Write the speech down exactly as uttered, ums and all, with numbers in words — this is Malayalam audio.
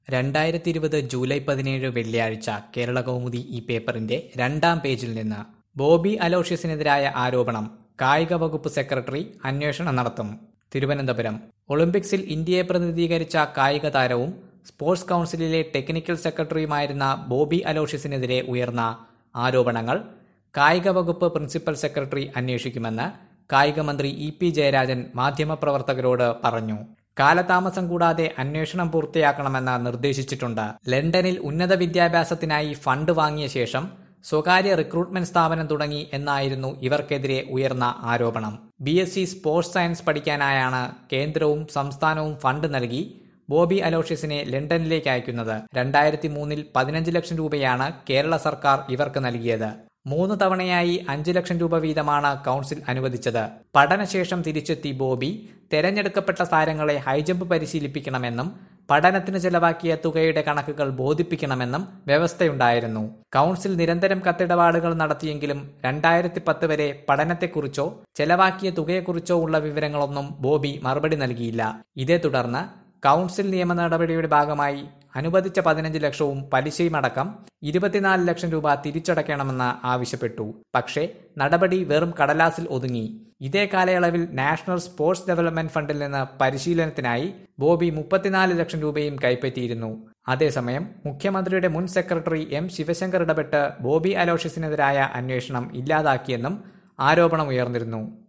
രണ്ടായിരത്തി ഇരുപത് ജൂലൈ പതിനേഴ് വെള്ളിയാഴ്ച കേരളകൗമുദി ഈ പേപ്പറിന്റെ രണ്ടാം പേജിൽ നിന്ന് ബോബി അലോഷ്യസിനെതിരായ ആരോപണം കായിക വകുപ്പ് സെക്രട്ടറി അന്വേഷണം നടത്തും. തിരുവനന്തപുരം ഒളിമ്പിക്സിൽ ഇന്ത്യയെ പ്രതിനിധീകരിച്ച കായിക താരവും സ്പോർട്സ് കൌൺസിലിലെ ടെക്നിക്കൽ സെക്രട്ടറിയുമായിരുന്ന ബോബി അലോഷ്യസിനെതിരെ ഉയർന്ന ആരോപണങ്ങൾ കായിക വകുപ്പ് പ്രിൻസിപ്പൽ സെക്രട്ടറി അന്വേഷിക്കുമെന്ന് കായിക മന്ത്രി ഇ പി ജയരാജൻ മാധ്യമപ്രവർത്തകരോട് പറഞ്ഞു. കാലതാമസം കൂടാതെ അന്വേഷണം പൂർത്തിയാക്കണമെന്ന് നിർദ്ദേശിച്ചിട്ടുണ്ട്. ലണ്ടനിൽ ഉന്നത വിദ്യാഭ്യാസത്തിനായി ഫണ്ട് വാങ്ങിയ ശേഷം സ്വകാര്യ റിക്രൂട്ട്മെന്റ് സ്ഥാപനം തുടങ്ങി എന്നായിരുന്നു ഇവർക്കെതിരെ ഉയർന്ന ആരോപണം. B S C sports science പഠിക്കാനായാണ് കേന്ദ്രവും സംസ്ഥാനവും ഫണ്ട് നൽകി ബോബി അലോഷ്യസിനെ ലണ്ടനിലേക്ക് അയക്കുന്നത്. രണ്ടായിരത്തി മൂന്നിൽ പതിനഞ്ച് ലക്ഷം രൂപയാണ് കേരള സർക്കാർ ഇവർക്ക് നൽകിയത്. മൂന്ന് തവണയായി അഞ്ചു ലക്ഷം രൂപ വീതമാണ് കൌൺസിൽ അനുവദിച്ചത്. പഠനശേഷം തിരിച്ചെത്തി ബോബി തെരഞ്ഞെടുക്കപ്പെട്ട താരങ്ങളെ ഹൈജമ്പ് പരിശീലിപ്പിക്കണമെന്നും പഠനത്തിന് ചെലവാക്കിയ തുകയുടെ കണക്കുകൾ ബോധിപ്പിക്കണമെന്നും വ്യവസ്ഥയുണ്ടായിരുന്നു. കൌൺസിൽ നിരന്തരം കത്തിടപാടുകൾ നടത്തിയെങ്കിലും രണ്ടായിരത്തി പത്ത് വരെ പഠനത്തെക്കുറിച്ചോ ചെലവാക്കിയ തുകയെക്കുറിച്ചോ ഉള്ള വിവരങ്ങളൊന്നും ബോബി മറുപടി നൽകിയില്ല. ഇതേ തുടർന്ന് കൌൺസിൽ നിയമ നടപടിയുടെ ഭാഗമായി അനുവദിച്ച പതിനഞ്ച് ലക്ഷവും പലിശയുമടക്കം ഇരുപത്തിനാല് ലക്ഷം രൂപ തിരിച്ചടയ്ക്കണമെന്ന് ആവശ്യപ്പെട്ടു. പക്ഷേ നടപടി വെറും കടലാസിൽ ഒതുങ്ങി. ഇതേ കാലയളവിൽ നാഷണൽ സ്പോർട്സ് ഡെവലപ്മെന്റ് ഫണ്ടിൽ നിന്ന് പരിശീലനത്തിനായി ബോബി മുപ്പത്തിനാല് ലക്ഷം രൂപയും കൈപ്പറ്റിയിരുന്നു. അതേസമയം മുഖ്യമന്ത്രിയുടെ മുൻ സെക്രട്ടറി എം ശിവശങ്കർ ഇടപെട്ട് ബോബി അലോഷ്യസിനെതിരായ അന്വേഷണം ഇല്ലാതാക്കിയെന്നും ആരോപണമുയർന്നിരുന്നു.